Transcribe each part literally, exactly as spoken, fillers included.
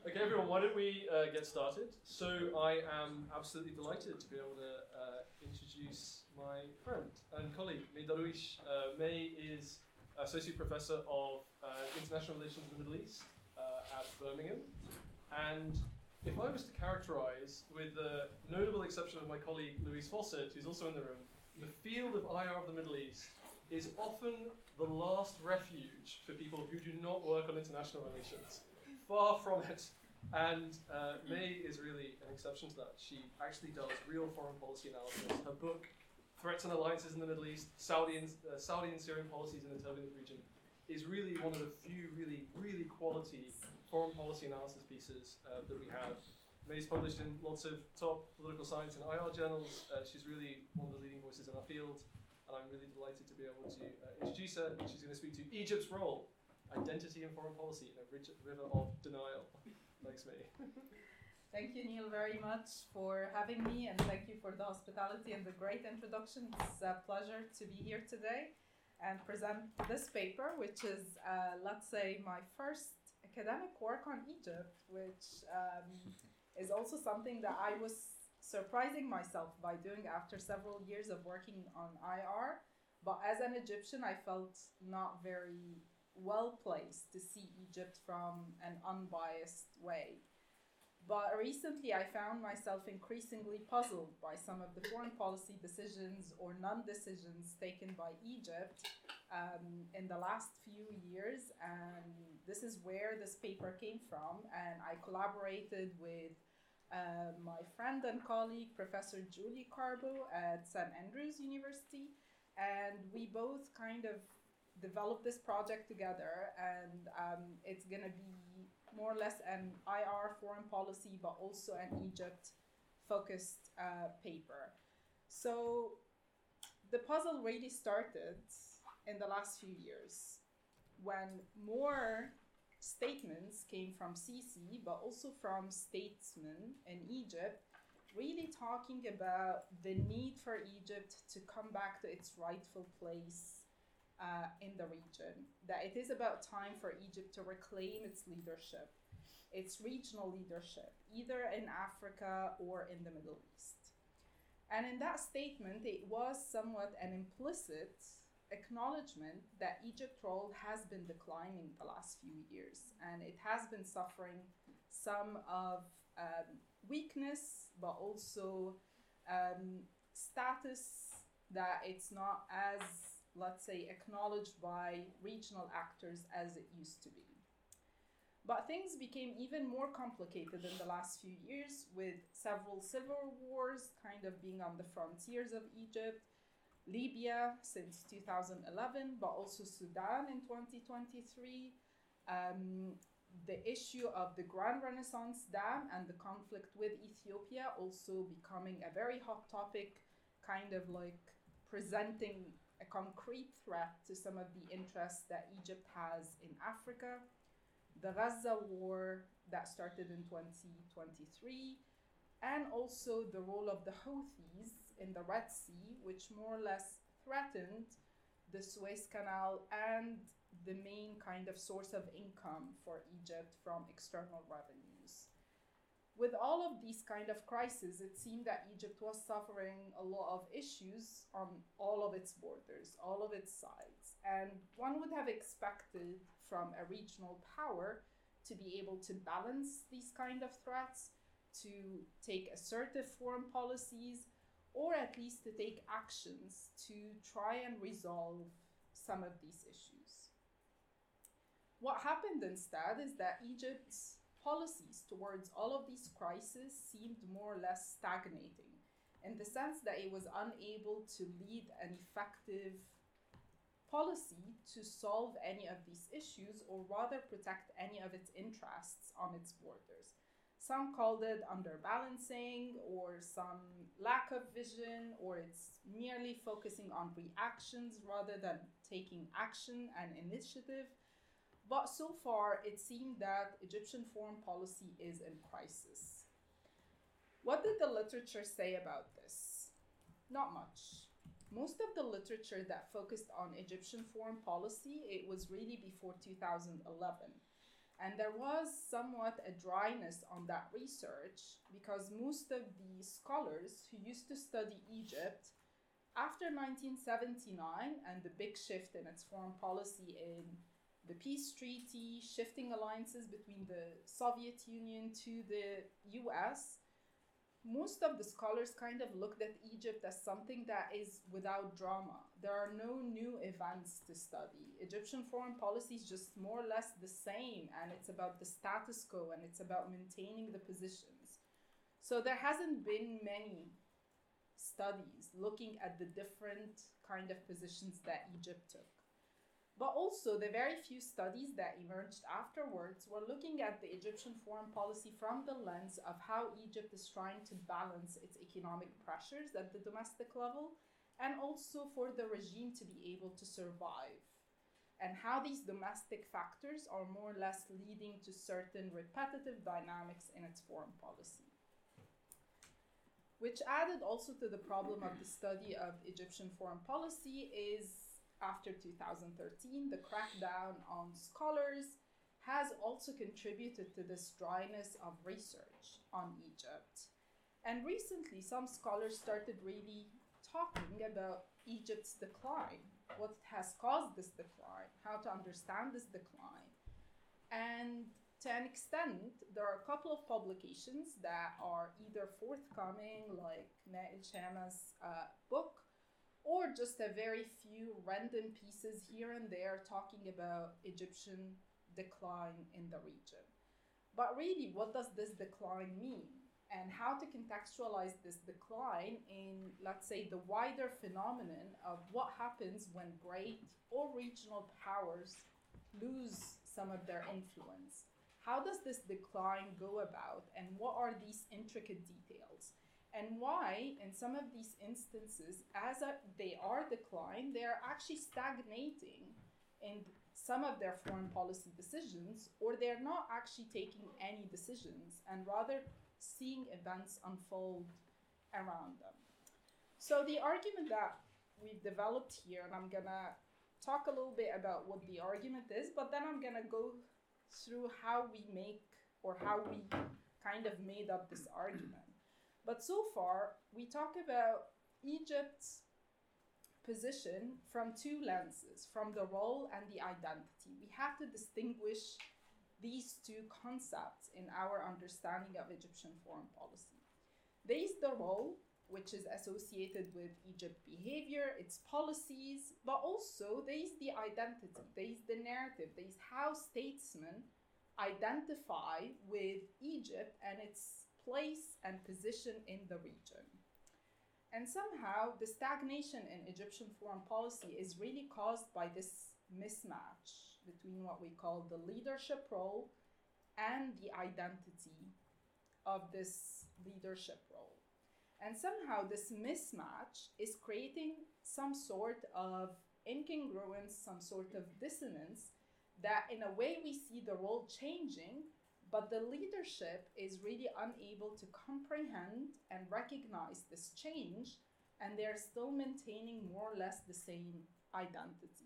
Okay, everyone, why don't we uh, get started? So I am absolutely delighted to be able to uh, introduce my friend and colleague, May Darwish. Uh, May is Associate Professor of uh, International Relations in the Middle East uh, at Birmingham. And if I was to characterize, with the notable exception of my colleague Louise Fawcett, who's also in the room, the field of I R of the Middle East is often the last refuge for people who do not work on international relations. Far from it. And uh, May is really an exception to that. She actually does real foreign policy analysis. Her book, Threats and Alliances in the Middle East, Saudi and, uh, Saudi and Syrian Policies in the Turbulent Region, is really one of the few really, really quality foreign policy analysis pieces uh, that we have. May's published in lots of top political science and I R journals. Uh, she's really one of the leading voices in our field. And I'm really delighted to be able to uh, introduce her. She's going to speak to Egypt's role, identity and foreign policy in a rich river of denial. Thanks, May. Thank you, Neil, very much for having me, and thank you for the hospitality and the great introduction. It's a pleasure to be here today and present this paper, which is, uh, let's say, my first academic work on Egypt, which um, is also something that I was surprising myself by doing after several years of working on I R. But as an Egyptian, I felt not very well placed to see Egypt from an unbiased way. But recently I found myself increasingly puzzled by some of the foreign policy decisions or non-decisions taken by Egypt um, in the last few years. And this is where this paper came from. And I collaborated with uh, my friend and colleague, Professor Julie Carbo at Saint Andrews University. And we both kind of developed this project together, and um, it's going to be more or less an I R foreign policy, but also an Egypt-focused uh, paper. So the puzzle really started in the last few years when more statements came from Sisi, but also from statesmen in Egypt, really talking about the need for Egypt to come back to its rightful place Uh, in the region, that it is about time for Egypt to reclaim its leadership, its regional leadership, either in Africa or in the Middle East. And in that statement, it was somewhat an implicit acknowledgement that Egypt's role has been declining the last few years, and it has been suffering some of um, weakness, but also um, status that it's not as, let's say, acknowledged by regional actors as it used to be. But things became even more complicated in the last few years, with several civil wars kind of being on the frontiers of Egypt, Libya since two thousand eleven, but also Sudan in twenty twenty-three, um, the issue of the Grand Renaissance Dam and the conflict with Ethiopia also becoming a very hot topic, kind of like presenting a concrete threat to some of the interests that Egypt has in Africa, the Gaza war that started in twenty twenty-three, and also the role of the Houthis in the Red Sea, which more or less threatened the Suez Canal and the main kind of source of income for Egypt from external revenues. With all of these kind of crises, it seemed that Egypt was suffering a lot of issues on all of its borders, all of its sides. And one would have expected from a regional power to be able to balance these kind of threats, to take assertive foreign policies, or at least to take actions to try and resolve some of these issues. What happened instead is that Egypt's policies towards all of these crises seemed more or less stagnating, in the sense that it was unable to lead an effective policy to solve any of these issues, or rather protect any of its interests on its borders. Some called it underbalancing, or some lack of vision, or it's merely focusing on reactions rather than taking action and initiative. But so far, it seemed that Egyptian foreign policy is in crisis. What did the literature say about this? Not much. Most of the literature that focused on Egyptian foreign policy, it was really before two thousand eleven. And there was somewhat a dryness on that research because most of the scholars who used to study Egypt after nineteen seventy-nine and the big shift in its foreign policy in the peace treaty, shifting alliances between the Soviet Union to the U S, most of the scholars kind of looked at Egypt as something that is without drama. There are no new events to study. Egyptian foreign policy is just more or less the same, and it's about the status quo, and it's about maintaining the positions. So there hasn't been many studies looking at the different kind of positions that Egypt took. But also, the very few studies that emerged afterwards were looking at the Egyptian foreign policy from the lens of how Egypt is trying to balance its economic pressures at the domestic level, and also for the regime to be able to survive, and how these domestic factors are more or less leading to certain repetitive dynamics in its foreign policy. Which added also to the problem of the study of Egyptian foreign policy is, after two thousand thirteen, the crackdown on scholars has also contributed to this dryness of research on Egypt. And recently, some scholars started really talking about Egypt's decline, what has caused this decline, how to understand this decline. And to an extent, there are a couple of publications that are either forthcoming, like Nail Shama's uh, book, or just a very few random pieces here and there talking about Egyptian decline in the region. But really, what does this decline mean? And how to contextualize this decline in, let's say, the wider phenomenon of what happens when great or regional powers lose some of their influence. How does this decline go about, and what are these intricate details? And why, in some of these instances, as a, they are declined, they are actually stagnating in some of their foreign policy decisions, or they're not actually taking any decisions, and rather seeing events unfold around them. So the argument that we've developed here, and I'm gonna talk a little bit about what the argument is, but then I'm gonna go through how we make, or how we kind of made up this argument. But so far, we talk about Egypt's position from two lenses, from the role and the identity. We have to distinguish these two concepts in our understanding of Egyptian foreign policy. There is the role, which is associated with Egypt's behavior, its policies, but also there is the identity, there is the narrative, there is how statesmen identify with Egypt and its place and position in the region. And somehow the stagnation in Egyptian foreign policy is really caused by this mismatch between what we call the leadership role and the identity of this leadership role. And somehow this mismatch is creating some sort of incongruence, some sort of dissonance, that in a way we see the role changing, but the leadership is really unable to comprehend and recognize this change, and they're still maintaining more or less the same identity.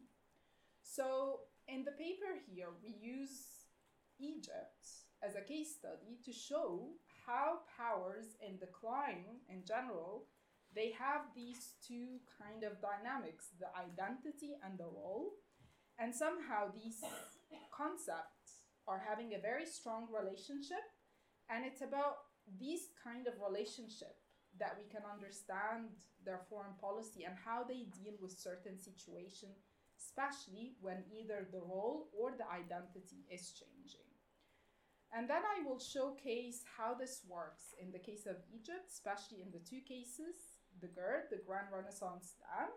So in the paper here, we use Egypt as a case study to show how powers in decline in general, they have these two kind of dynamics, the identity and the role, and somehow these concepts are having a very strong relationship, and it's about these kind of relationship that we can understand their foreign policy and how they deal with certain situations, especially when either the role or the identity is changing. And then I will showcase how this works in the case of Egypt, especially in the two cases, the GERD, the Grand Renaissance Dam,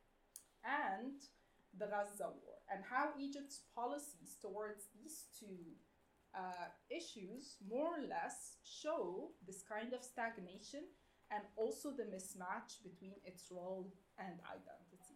and the Gaza War, and how Egypt's policies towards these two uh, issues more or less show this kind of stagnation and also the mismatch between its role and identity.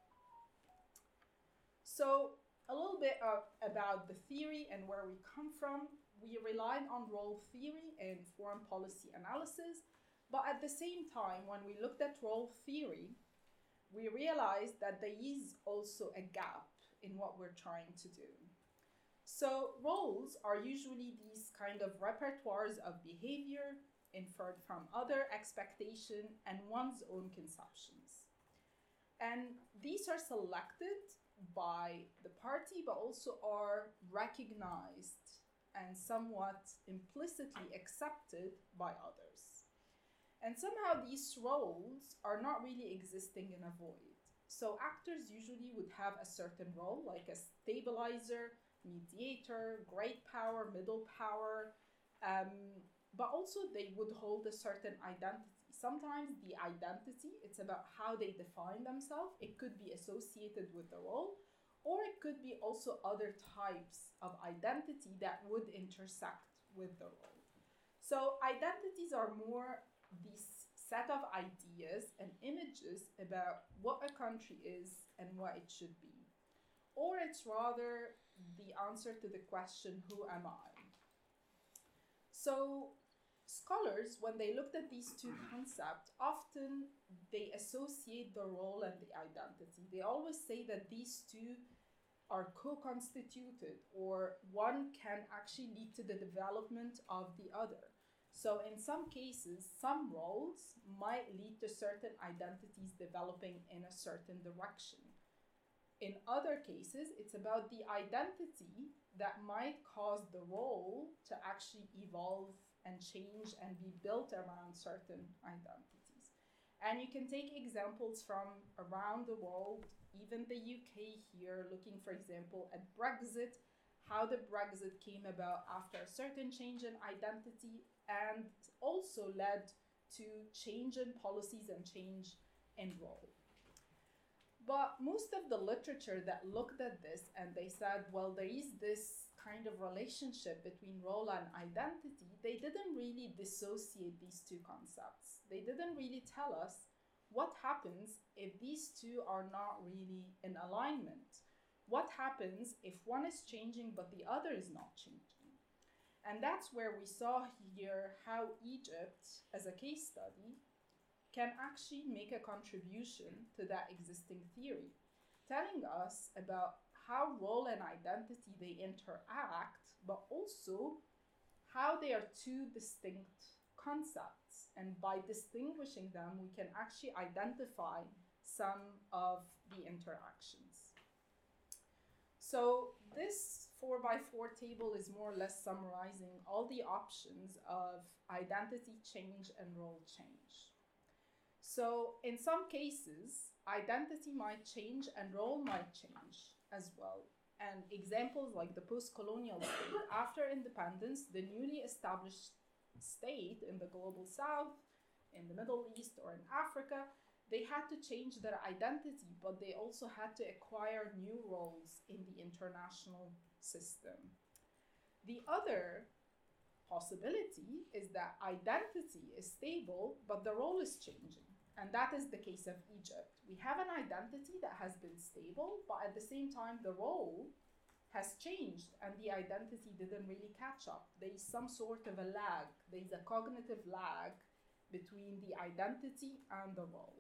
So a little bit of, about the theory and where we come from. We relied on role theory in foreign policy analysis, but at the same time, when we looked at role theory, we realized that there is also a gap in what we're trying to do. So roles are usually these kind of repertoires of behavior inferred from other expectation and one's own conceptions. And these are selected by the party, but also are recognized and somewhat implicitly accepted by others. And somehow these roles are not really existing in a void. So actors usually would have a certain role, like a stabilizer, mediator, great power, middle power, um, but also they would hold a certain identity. Sometimes the identity, it's about how they define themselves. It could be associated with the role, or it could be also other types of identity that would intersect with the role. So identities are more this set of ideas and images about what a country is and what it should be. Or it's rather the answer to the question, who am I? So scholars, when they looked at these two concepts, often they associate the role and the identity. They always say that these two are co-constituted, or one can actually lead to the development of the other. So in some cases, some roles might lead to certain identities developing in a certain direction. In other cases, it's about the identity that might cause the role to actually evolve and change and be built around certain identities. And you can take examples from around the world, even the U K here, looking, for example, at Brexit, how the Brexit came about after a certain change in identity, and also led to change in policies and change in role. But most of the literature that looked at this and they said, well, there is this kind of relationship between role and identity, they didn't really dissociate these two concepts. They didn't really tell us what happens if these two are not really in alignment. What happens if one is changing but the other is not changing? And that's where we saw here how Egypt, as a case study, can actually make a contribution to that existing theory, telling us about how role and identity they interact, but also how they are two distinct concepts. And by distinguishing them, we can actually identify some of the interactions. So this four by four table is more or less summarizing all the options of identity change and role change. So in some cases, identity might change and role might change as well. And examples like the post-colonial state, after independence, the newly established state in the global south, in the Middle East, or in Africa, they had to change their identity, but they also had to acquire new roles in the international system. The other possibility is that identity is stable, but the role is changing. And that is the case of Egypt. We have an identity that has been stable, but at the same time, the role has changed and the identity didn't really catch up. There is some sort of a lag. There is a cognitive lag between the identity and the role.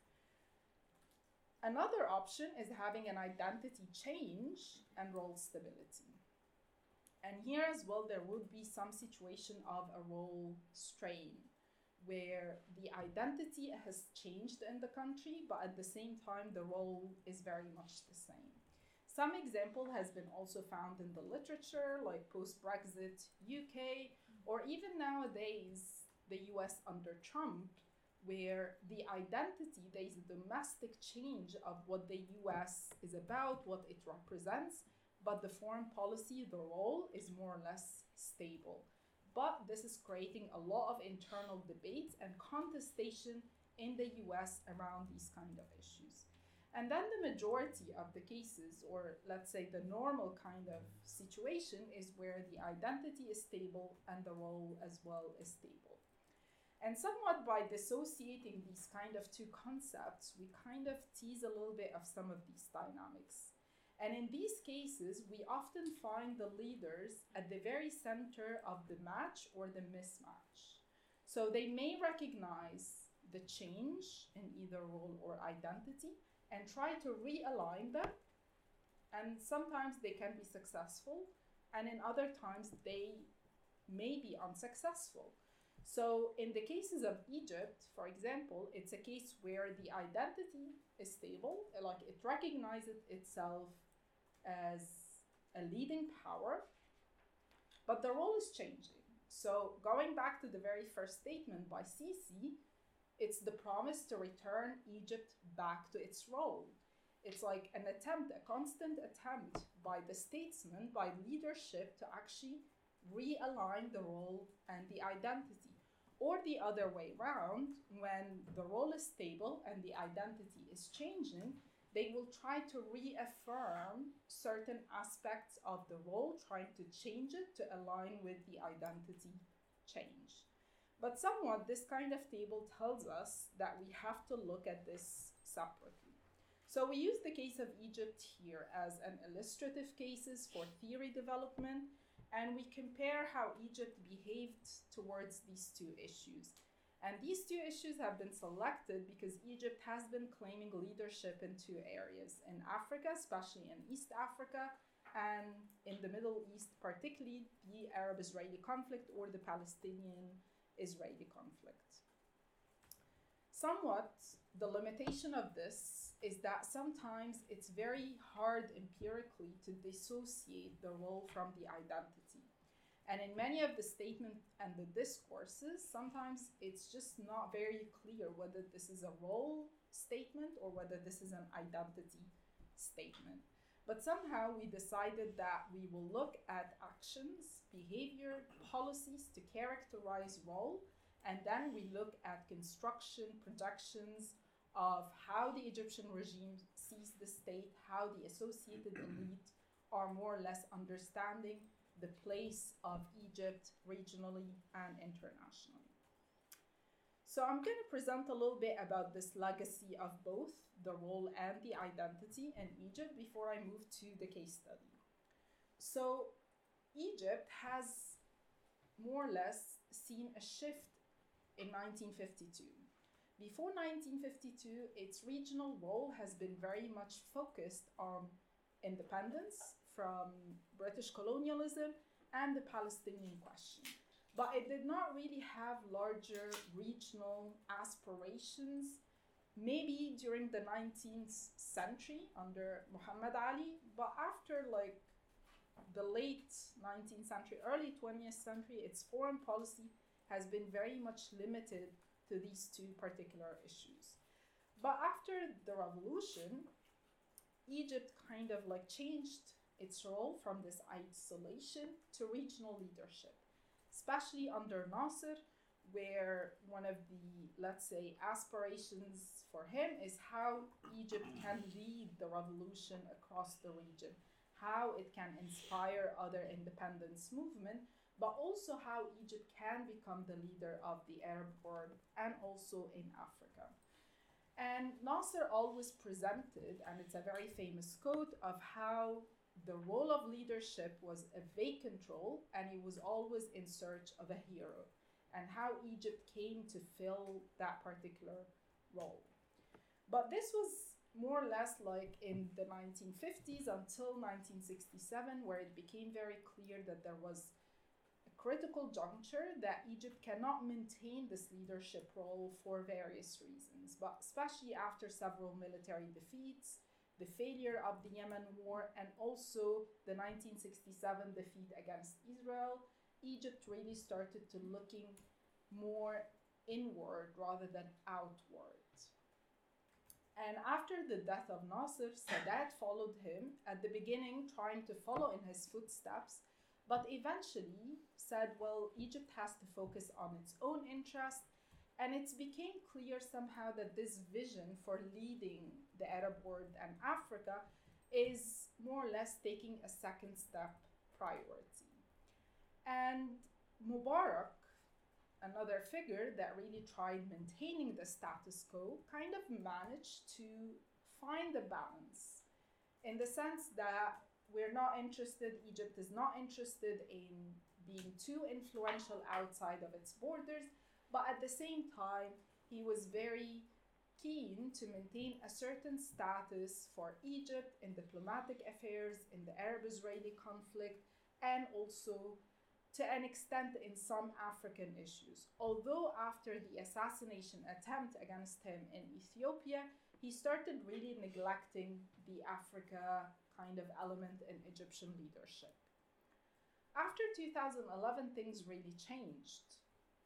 Another option is having an identity change and role stability. And here as well, there would be some situation of a role strain, where the identity has changed in the country, but at the same time, the role is very much the same. Some example has been also found in the literature, like post-Brexit U K, or even nowadays, the U S under Trump, where the identity, there is a domestic change of what the U S is about, what it represents, but the foreign policy, the role, is more or less stable. But this is creating a lot of internal debates and contestation in the U S around these kind of issues. And then the majority of the cases, or let's say the normal kind of situation, is where the identity is stable and the role as well is stable. And somewhat by dissociating these kind of two concepts, we kind of tease a little bit of some of these dynamics. And in these cases, we often find the leaders at the very center of the match or the mismatch. So they may recognize the change in either role or identity and try to realign them. And sometimes they can be successful, and in other times they may be unsuccessful. So in the cases of Egypt, for example, it's a case where the identity is stable, like it recognizes itself as a leading power, but the role is changing. So going back to the very first statement by Sisi, it's the promise to return Egypt back to its role. It's like an attempt, a constant attempt by the statesman, by leadership, to actually realign the role and the identity. Or the other way around, when the role is stable and the identity is changing, they will try to reaffirm certain aspects of the role, trying to change it to align with the identity change. But somewhat, this kind of table tells us that we have to look at this separately. So we use the case of Egypt here as an illustrative cases for theory development, and we compare how Egypt behaved towards these two issues. And these two issues have been selected because Egypt has been claiming leadership in two areas, in Africa, especially in East Africa, and in the Middle East, particularly the Arab-Israeli conflict or the Palestinian-Israeli conflict. Somewhat, the limitation of this is that sometimes it's very hard empirically to dissociate the role from the identity. And in many of the statements and the discourses, sometimes it's just not very clear whether this is a role statement or whether this is an identity statement. But somehow we decided that we will look at actions, behavior, policies to characterize role, and then we look at construction, projections of how the Egyptian regime sees the state, how the associated elite are more or less understanding the place of Egypt regionally and internationally. So I'm going to present a little bit about this legacy of both the role and the identity in Egypt before I move to the case study. So Egypt has more or less seen a shift in nineteen fifty-two. Before nineteen fifty-two, its regional role has been very much focused on independence from British colonialism and the Palestinian question. But it did not really have larger regional aspirations, maybe during the nineteenth century under Muhammad Ali, but after like the late nineteenth century, early twentieth century, its foreign policy has been very much limited to these two particular issues. But after the revolution, Egypt kind of like changed its role from this isolation to regional leadership, especially under Nasser, where one of the, let's say, aspirations for him is how Egypt can lead the revolution across the region, how it can inspire other independence movement, but also how Egypt can become the leader of the Arab world and also in Africa. And Nasser always presented, and it's a very famous quote, of how the role of leadership was a vacant role and he was always in search of a hero, and how Egypt came to fill that particular role. But this was more or less like in the nineteen fifties until nineteen sixty-seven, where it became very clear that there was critical juncture that Egypt cannot maintain this leadership role for various reasons, but especially after several military defeats, the failure of the Yemen war, and also the nineteen sixty-seven defeat against Israel, Egypt really started to looking more inward rather than outward. And after the death of Nasser, Sadat followed him, at the beginning trying to follow in his footsteps, but eventually said, well, Egypt has to focus on its own interest, and it became clear somehow that this vision for leading the Arab world and Africa is more or less taking a second step priority. And Mubarak, another figure that really tried maintaining the status quo, kind of managed to find a balance in the sense that we're not interested, Egypt is not interested in being too influential outside of its borders, but at the same time, he was very keen to maintain a certain status for Egypt in diplomatic affairs, in the Arab-Israeli conflict, and also to an extent in some African issues. Although after the assassination attempt against him in Ethiopia, he started really neglecting the Africa kind of element in Egyptian leadership. After two thousand eleven, things really changed.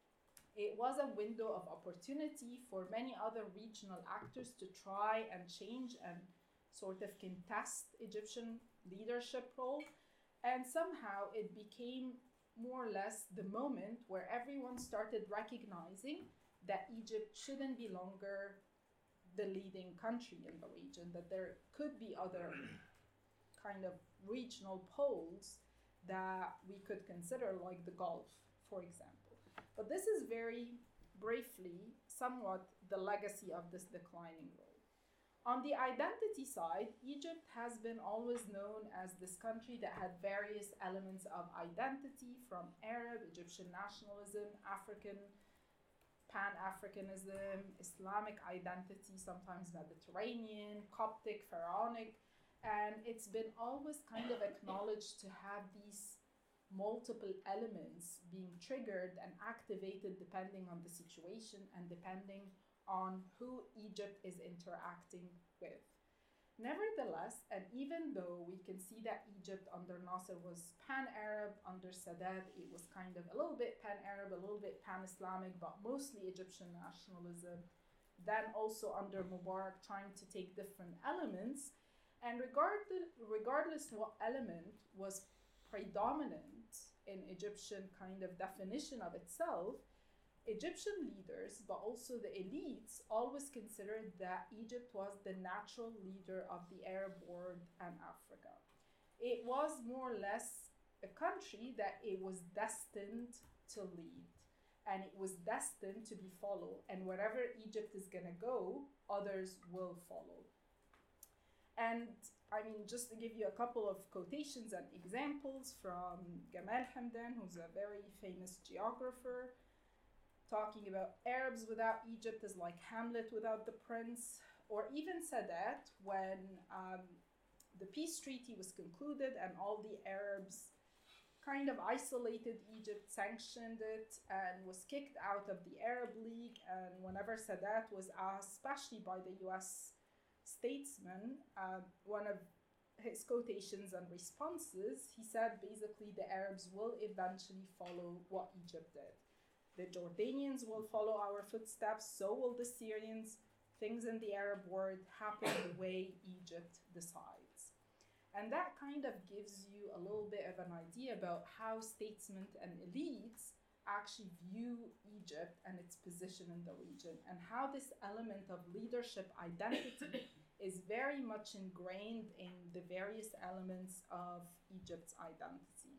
It was a window of opportunity for many other regional actors to try and change and sort of contest Egyptian leadership role. And somehow it became more or less the moment where everyone started recognizing that Egypt shouldn't be longer the leading country in the region, that there could be other kind of regional poles that we could consider, like the Gulf, for example. But this is very briefly somewhat the legacy of this declining role. On the identity side, Egypt has been always known as this country that had various elements of identity, from Arab, Egyptian nationalism, African, Pan-Africanism, Islamic identity, sometimes Mediterranean, Coptic, Pharaonic, and it's been always kind of acknowledged to have these multiple elements being triggered and activated depending on the situation and depending on who Egypt is interacting with. Nevertheless, and even though we can see that Egypt under Nasser was pan-Arab, under Sadat it was kind of a little bit pan-Arab, a little bit pan-Islamic, but mostly Egyptian nationalism, then also under Mubarak trying to take different elements, and regardless, regardless what element was predominant in Egyptian kind of definition of itself, Egyptian leaders, but also the elites, always considered that Egypt was the natural leader of the Arab world and Africa. It was more or less a country that it was destined to lead, and it was destined to be followed, and wherever Egypt is gonna go, others will follow. And I mean, just to give you a couple of quotations and examples from Gamal Hamdan, who's a very famous geographer, talking about Arabs without Egypt is like Hamlet without the prince, or even Sadat when um, the peace treaty was concluded and all the Arabs kind of isolated Egypt, sanctioned it, and was kicked out of the Arab League. And whenever Sadat was asked, especially by the U S statesman, uh, one of his quotations and responses, he said basically the Arabs will eventually follow what Egypt did. The Jordanians will follow our footsteps, so will the Syrians. Things in the Arab world happen the way Egypt decides. And that kind of gives you a little bit of an idea about how statesmen and elites actually view Egypt and its position in the region, and how this element of leadership identity is very much ingrained in the various elements of Egypt's identity.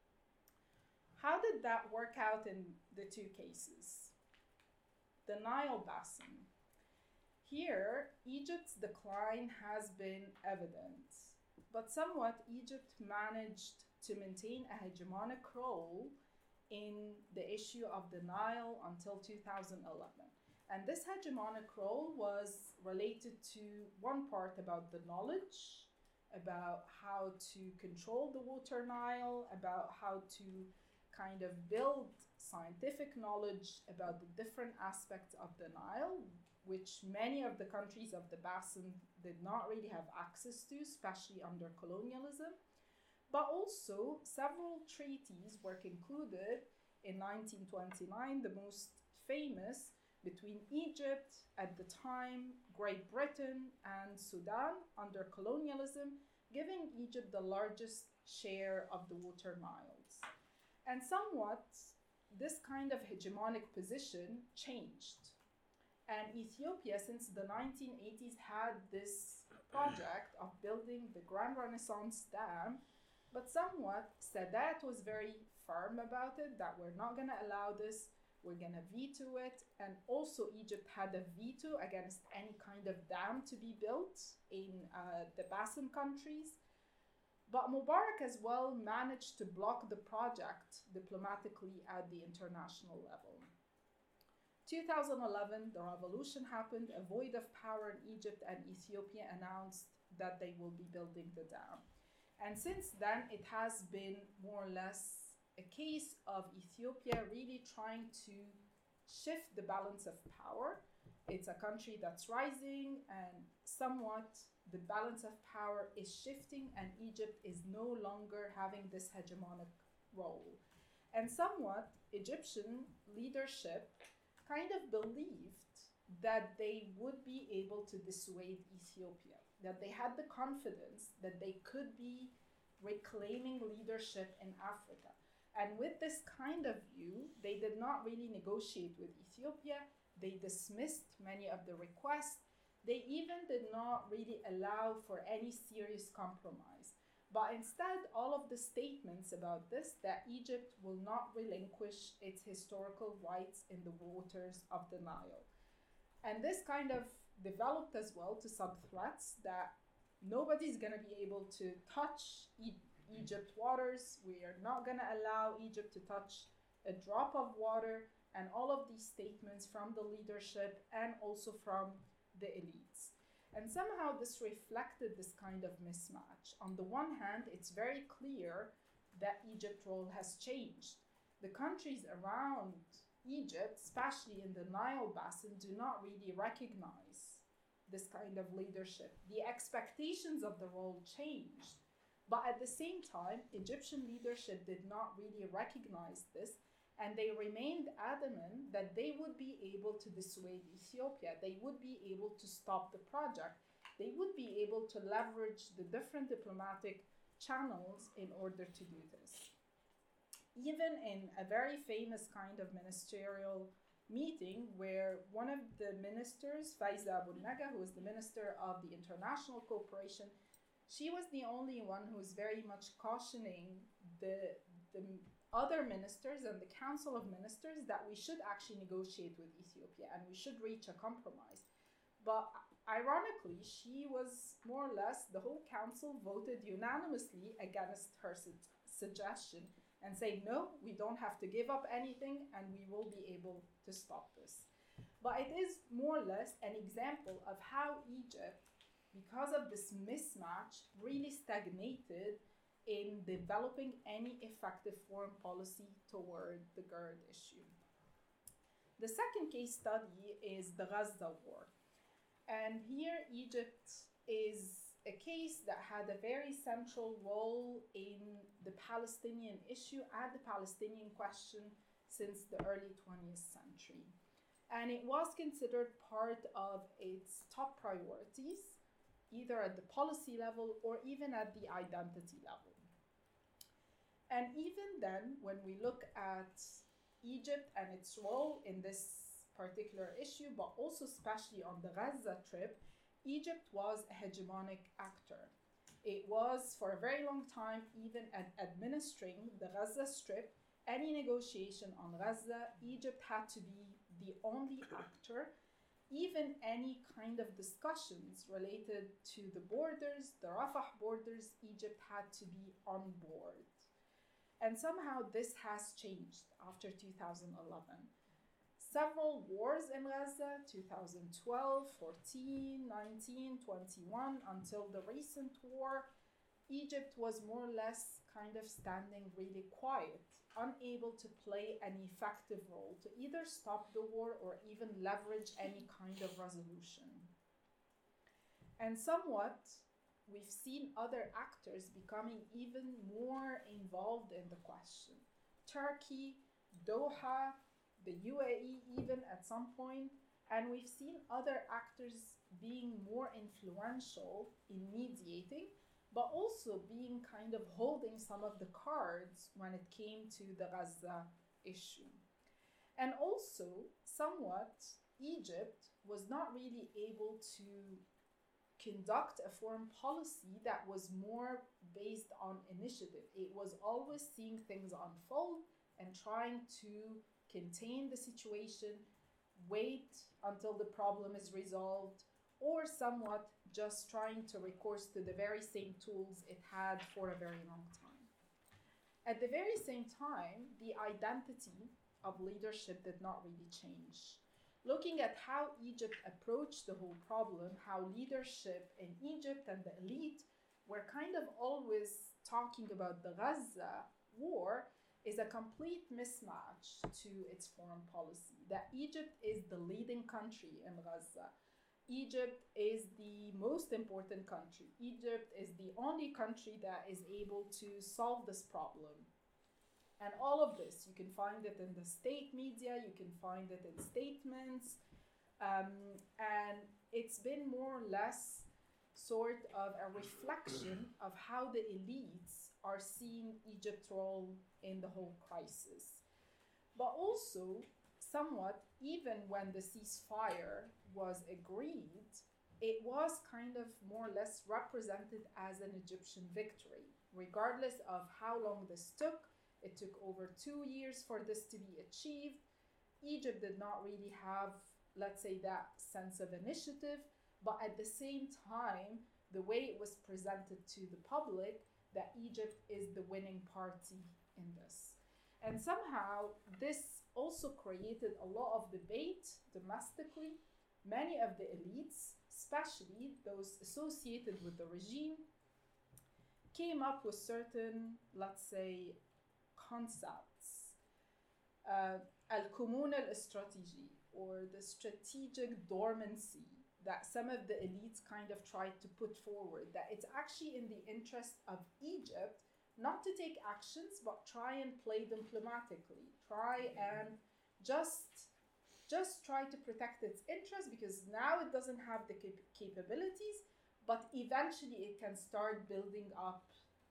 How did that work out in the two cases? The Nile Basin. Here, Egypt's decline has been evident, but somewhat Egypt managed to maintain a hegemonic role in the issue of the Nile until two thousand eleven. And this hegemonic role was related to one part about the knowledge, about how to control the water Nile, about how to kind of build scientific knowledge about the different aspects of the Nile, which many of the countries of the basin did not really have access to, especially under colonialism. But also, several treaties were concluded in nineteen twenty-nine, the most famous between Egypt at the time, Great Britain, and Sudan under colonialism, giving Egypt the largest share of the water Niles. And somewhat, this kind of hegemonic position changed. And Ethiopia, since the nineteen eighties, had this project of building the Grand Renaissance Dam, but somewhat, Sadat was very firm about it, that we're not gonna allow this, we're gonna veto it. And also Egypt had a veto against any kind of dam to be built in uh, the Basin countries. But Mubarak as well managed to block the project diplomatically at the international level. two thousand eleven, the revolution happened, a void of power in Egypt, and Ethiopia announced that they will be building the dam. And since then, it has been more or less a case of Ethiopia really trying to shift the balance of power. It's a country that's rising, and somewhat the balance of power is shifting, and Egypt is no longer having this hegemonic role. And somewhat, Egyptian leadership kind of believed that they would be able to dissuade Ethiopia, that they had the confidence that they could be reclaiming leadership in Africa. And with this kind of view, they did not really negotiate with Ethiopia. They dismissed many of the requests. They even did not really allow for any serious compromise. But instead, all of the statements about this, that Egypt will not relinquish its historical rights in the waters of the Nile. And this kind of developed as well to some threats that nobody's going to be able to touch e- Egypt waters. We are not going to allow Egypt to touch a drop of water, and all of these statements from the leadership and also from the elites. And somehow this reflected this kind of mismatch. On the one hand, it's very clear that Egypt's role has changed. The countries around Egypt, especially in the Nile Basin, do not really recognize this kind of leadership. The expectations of the role changed. But at the same time, Egyptian leadership did not really recognize this, and they remained adamant that they would be able to dissuade Ethiopia. They would be able to stop the project. They would be able to leverage the different diplomatic channels in order to do this. Even in a very famous kind of ministerial meeting where one of the ministers, Faiza Abu Naga, who is the minister of the International Cooperation, she was the only one who was very much cautioning the, the other ministers and the Council of Ministers that we should actually negotiate with Ethiopia and we should reach a compromise. But ironically, she was more or less, the whole council voted unanimously against her su- suggestion and saying, no, we don't have to give up anything and we will be able to stop this. But it is more or less an example of how Egypt, because of this mismatch, really stagnated in developing any effective foreign policy toward the GERD issue. The second case study is the Gaza war. And here Egypt is a case that had a very central role in the Palestinian issue and the Palestinian question since the early twentieth century. And it was considered part of its top priorities, either at the policy level or even at the identity level. And even then, when we look at Egypt and its role in this particular issue, but also especially on the Gaza trip, Egypt was a hegemonic actor. It was for a very long time even ad- administering the Gaza Strip. Any negotiation on Gaza, Egypt had to be the only actor. Even any kind of discussions related to the borders, the Rafah borders, Egypt had to be on board. And somehow this has changed after two thousand eleven. Several wars in Gaza, two thousand twelve, fourteen, nineteen, twenty-one, until the recent war, Egypt was more or less kind of standing really quiet, unable to play an effective role to either stop the war or even leverage any kind of resolution. And somewhat, we've seen other actors becoming even more involved in the question. Turkey, Doha, the U A E even at some point, and we've seen other actors being more influential in mediating, but also being kind of holding some of the cards when it came to the Gaza issue. And also, somewhat, Egypt was not really able to conduct a foreign policy that was more based on initiative. It was always seeing things unfold and trying to contain the situation, wait until the problem is resolved, or somewhat just trying to recourse to the very same tools it had for a very long time. At the very same time, the identity of leadership did not really change. Looking at how Egypt approached the whole problem, how leadership in Egypt and the elite we're kind of always talking about the Gaza war is a complete mismatch to its foreign policy. That Egypt is the leading country in Gaza. Egypt is the most important country. Egypt is the only country that is able to solve this problem. And all of this, you can find it in the state media, you can find it in statements, um, and it's been more or less sort of a reflection of how the elites are seeing Egypt's role in the whole crisis. But also, somewhat, even when the ceasefire was agreed, it was kind of more or less represented as an Egyptian victory, regardless of how long this took. It took over two years for this to be achieved. Egypt did not really have, let's say, that sense of initiative, but at the same time, the way it was presented to the public, that Egypt is the winning party in this. And somehow, this also created a lot of debate domestically. Many of the elites, especially those associated with the regime, came up with certain, let's say, concepts. Uh, Al-Kumun al-Strategy, or the strategic dormancy that some of the elites kind of tried to put forward, that it's actually in the interest of Egypt not to take actions, but try and play diplomatically, try and just, just try to protect its interests, because now it doesn't have the cap- capabilities, but eventually it can start building up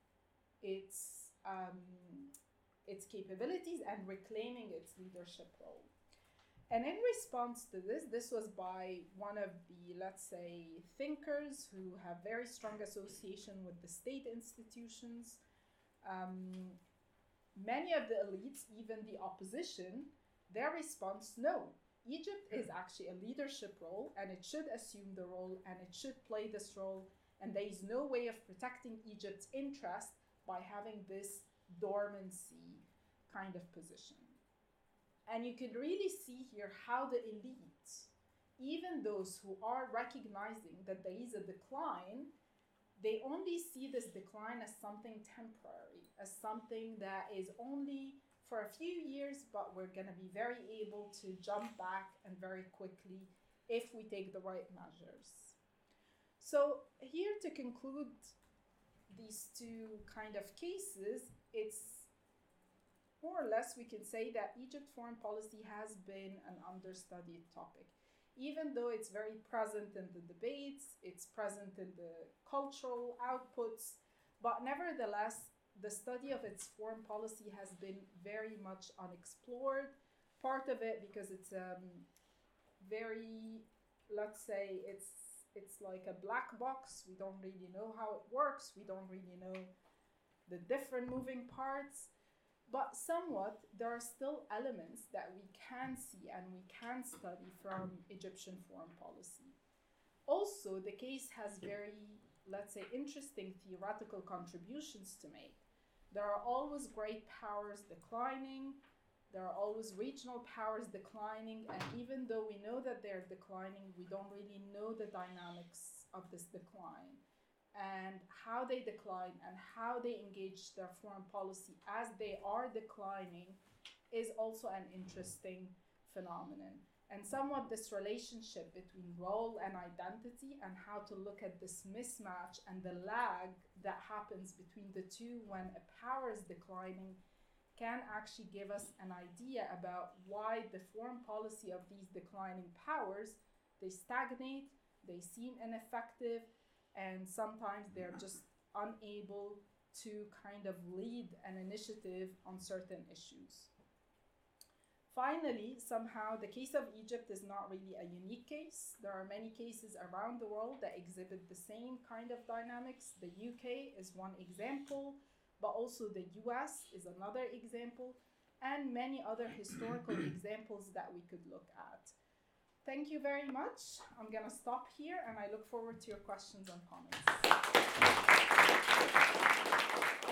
its um, its capabilities and reclaiming its leadership role. And in response to this, this was by one of the, let's say, thinkers who have very strong association with the state institutions. Um, many of the elites, even the opposition, their response, no, Egypt is actually a leadership role and it should assume the role and it should play this role, and there is no way of protecting Egypt's interest by having this dormancy kind of position. And you can really see here how the elite, even those who are recognizing that there is a decline, they only see this decline as something temporary, as something that is only for a few years, but we're going to be very able to jump back and very quickly if we take the right measures. So here to conclude these two kind of cases, it's more or less we can say that Egypt's foreign policy has been an understudied topic. Even though it's very present in the debates, it's present in the cultural outputs, but nevertheless, the study of its foreign policy has been very much unexplored. Part of it because it's um, very, let's say, it's it's like a black box. We don't really know how it works. We don't really know the different moving parts. But somewhat, there are still elements that we can see and we can study from Egyptian foreign policy. Also, the case has very, let's say, interesting theoretical contributions to make. There are always great powers declining. There are always regional powers declining. And even though we know that they're declining, we don't really know the dynamics of this decline and how they decline and how they engage their foreign policy as they are declining is also an interesting phenomenon. And somewhat this relationship between role and identity and how to look at this mismatch and the lag that happens between the two when a power is declining can actually give us an idea about why the foreign policy of these declining powers, they stagnate, they seem ineffective, and sometimes they're just unable to kind of lead an initiative on certain issues. Finally, somehow, the case of Egypt is not really a unique case. There are many cases around the world that exhibit the same kind of dynamics. The U K is one example, but also the U S is another example, and many other historical examples that we could look at. Thank you very much. I'm going to stop here, and I look forward to your questions and comments.